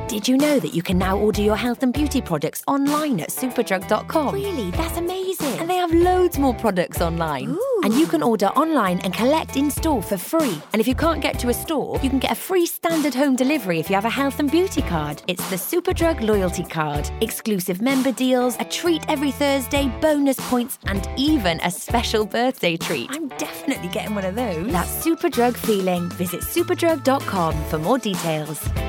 Did you know that you can now order your health and beauty products online at superdrug.com? Really? That's amazing. And they have loads more products online. Ooh. And you can order online and collect in store for free. And if you can't get to a store, you can get a free standard home delivery if you have a health and beauty card. It's the Superdrug Loyalty Card. Exclusive member deals, a treat every Thursday, bonus points, and even a special birthday treat. I'm definitely getting one of those. That's Superdrug feeling. Visit superdrug.com for more details.